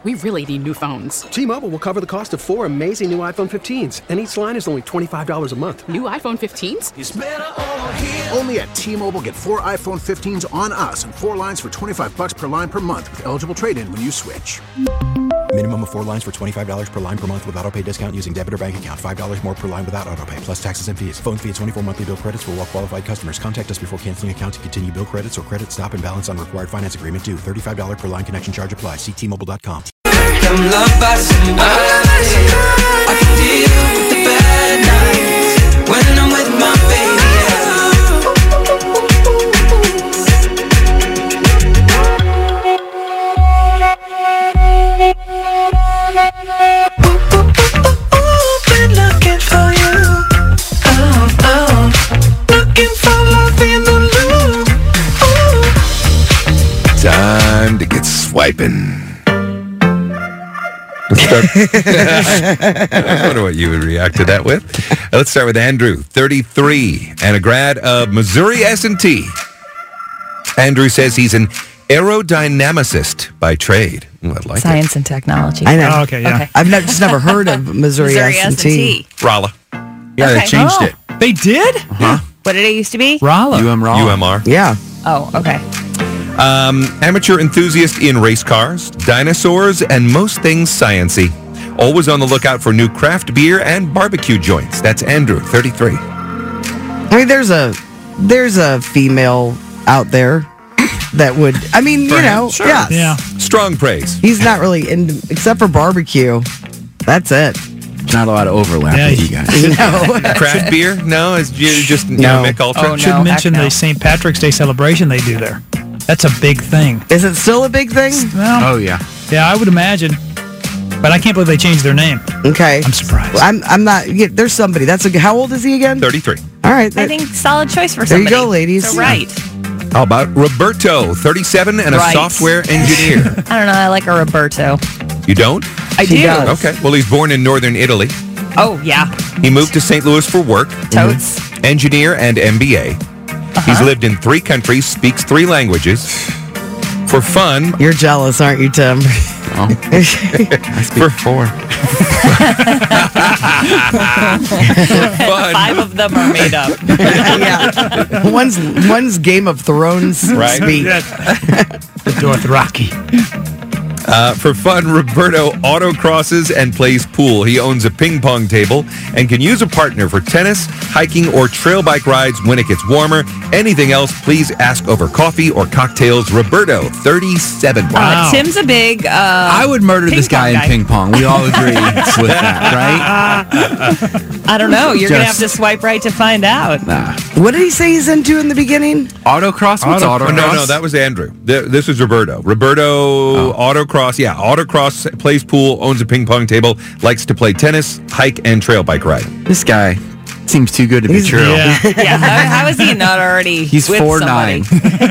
We really need new phones. T-Mobile will cover the cost of 4 amazing new iPhone 15s, and each line is only $25 a month. New iPhone 15s? It's better over here. Only at T-Mobile, get 4 iPhone 15s on us and 4 lines for $25 per line per month with eligible trade-in when you switch. Minimum of 4 lines for $25 per line per month with autopay discount using debit or bank account. $5 more per line without autopay, plus taxes and fees. Phone fee at 24 monthly bill credits for well-qualified customers. Contact us before canceling account to continue bill credits or credit stop and balance on required finance agreement due. $35 per line connection charge applies. See T-Mobile.com. I'm loved by somebody. I can deal with the bad nights when I'm with my baby. Been looking for you. Looking for love in the loop. Time to get swiping. I wonder what you would react to that with. Let's start with Andrew, 33, and a grad of Missouri S&T. Andrew says he's an aerodynamicist by trade. Ooh, I like Science and technology. I know. Oh, okay, yeah. I've just never heard of Missouri S&T. it. Rolla. Yeah, Okay. they changed it. They did? What did it used to be? Rolla. UMR. Yeah. Oh, okay. Amateur enthusiast in race cars, dinosaurs, and most things science-y. Always on the lookout for new craft beer and barbecue joints. That's Andrew, 33. I mean, there's a female out there that would, I mean, you know, Sure. yes. Yeah. Strong praise. He's not really in, except for barbecue. That's it. Not a lot of overlap Yeah, with you guys. No. Craft beer? No, it's just No. Mick Ultra. Oh, no. Should mention heck no. the St. Patrick's Day celebration they do there. That's a big thing. Is it still a big thing? Well, Oh, yeah. yeah, I would imagine. But I can't believe they changed their name. Okay. I'm surprised. I'm not, there's somebody. How old is he again? 33. All right. I think solid choice for There you somebody. go, ladies. So right. How about Roberto, 37, and a Right. software engineer? I don't know. I like a Roberto. You don't? I She do. does. Okay. Well, he's born in northern Italy. Oh, yeah. He moved to St. Louis for work. Totes. Engineer and MBA. He's lived in 3 countries, speaks 3 languages. For fun, You're jealous, aren't you, Tim? Oh, I speak 4. fun. 5 of them are made up. Yeah. One's Game of Thrones Right. speak. The Dothraki. For fun, Roberto autocrosses and plays pool. He owns a ping pong table and can use a partner for tennis, hiking, or trail bike rides when it gets warmer. Anything else, please ask over coffee or cocktails. Roberto, 37. Wow. Tim's a big. I would murder this guy in ping pong. We all agree with that, right? I don't know. You're going to have Just- to swipe right to find out. Nah. What did he say he's into in the beginning? Autocross? What's Oh, autocross? no, that was Andrew. This is Roberto. Roberto, autocross, yeah, autocross, plays pool, owns a ping pong table, likes to play tennis, hike, and trail bike ride. This guy seems too good to be true. Yeah. Yeah. How is he not already He's with 4'9".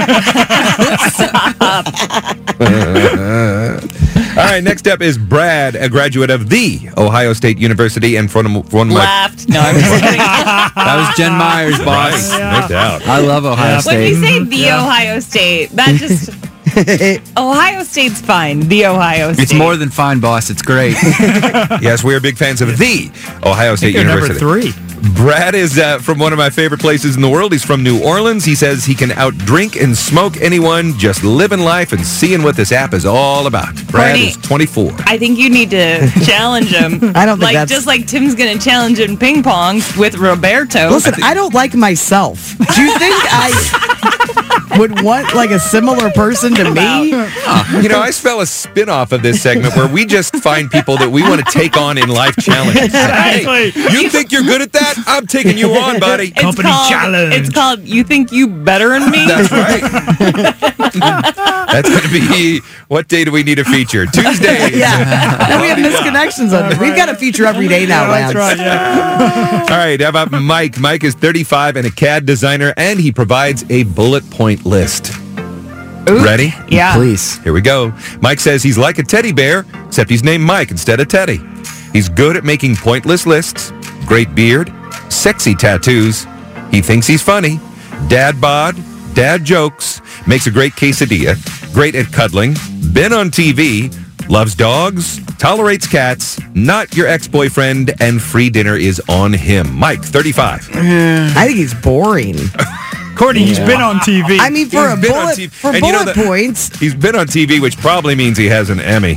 All right, next up is Brad, a graduate of the Ohio State University and from one of my... Laughed. No, I'm just kidding. That was Jen Myers, boss. No doubt. I love Ohio When we State. say the Ohio State, that just... Ohio State's fine. The Ohio State. It's more than fine, boss. It's great. Yes, we are big fans of the Ohio State They're University. number 3. Brad is from one of my favorite places in the world. He's from New Orleans. He says he can outdrink and smoke anyone, just living life and seeing what this app is all about. Brad Courtney, is 24. I think you need to challenge him. I don't think like that's- just like Tim's going to challenge in ping pong with Roberto. Listen, I don't like myself. Do you think I would want like a similar person to me? You know, I spell a spin-off of this segment where we just find people that we want to take on in life challenges. Exactly. Hey, you think you're good at that? I'm taking you on, buddy. It's Company called, challenge. It's called You Think You Better Than Me? That's right. That's going to be, what day do we need a feature? Tuesday. Yeah. Now we have misconnections on it. We've got a feature every day now, That's Lance. right, yeah. All right, how about Mike? Mike is 35 and a CAD designer, and he provides a bullet point list. Ready? Yeah. Please. Here we go. Mike says he's like a teddy bear, except he's named Mike instead of Teddy. He's good at making pointless lists, great beard, sexy tattoos. He thinks he's funny, dad bod, dad jokes, makes a great quesadilla, great at cuddling, been on TV, loves dogs, tolerates cats, not your ex-boyfriend, and free dinner is on him. Mike, 35. I think he's boring. Courtney, he's been on TV. I mean, for bullet points. He's been on TV, which probably means he has an Emmy.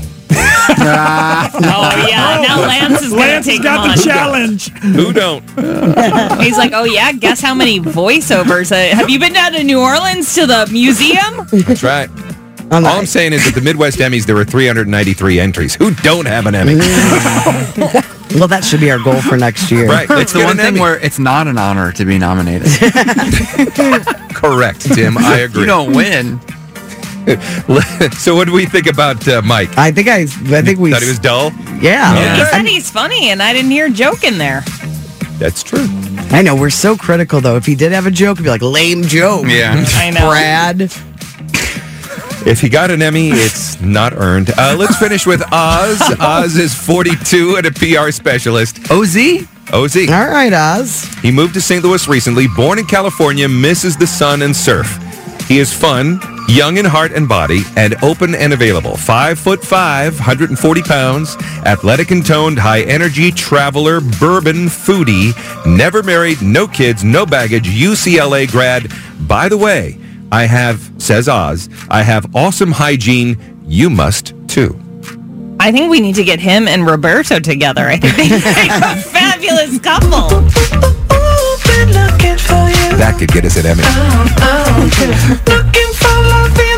Oh, yeah. Now Lance is going to take him on. the challenge. Who don't? He's like, oh, yeah, guess how many voiceovers. Have you been down to New Orleans to the museum? That's right. All I'm saying is that the Midwest Emmys, there were 393 entries. Who don't have an Emmy? Well, that should be our goal for next year. Right. It's the one thing where it's not an honor to be nominated. Correct, Tim. I agree. You don't win. So what do we think about Mike? I think we thought he was dull. Yeah. He said he's funny, and I didn't hear a joke in there. That's true. I know. We're so critical, though. If he did have a joke, it'd be like, lame joke. Yeah. I know. Brad. If he got an Emmy, it's not earned. Let's finish with Oz. Oz is 42 and a PR specialist. OZ? OZ. All right, Oz. He moved to St. Louis recently, born in California, misses the sun and surf. He is fun, young in heart and body, and open and available. 5'5", 140 pounds, athletic and toned, high energy, traveler, bourbon, foodie, never married, no kids, no baggage, UCLA grad. By the way, says Oz, I have awesome hygiene. You must too. I think we need to get him and Roberto together. I think they make a fabulous couple. That could get us an Emmy. Looking for love in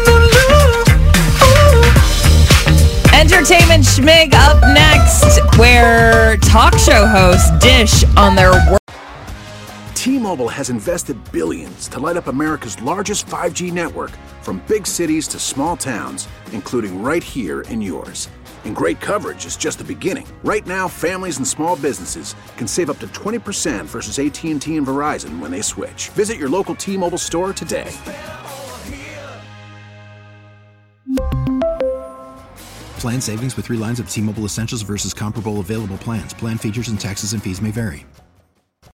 the loop. Entertainment Schmig up next, where talk show hosts dish on their work. T-Mobile has invested billions to light up America's largest 5G network, from big cities to small towns, including right here in yours. And great coverage is just the beginning. Right now, families and small businesses can save up to 20% versus AT&T and Verizon when they switch. Visit your local T-Mobile store today. Plan savings with 3 lines of T-Mobile Essentials versus comparable available plans. Plan features and taxes and fees may vary.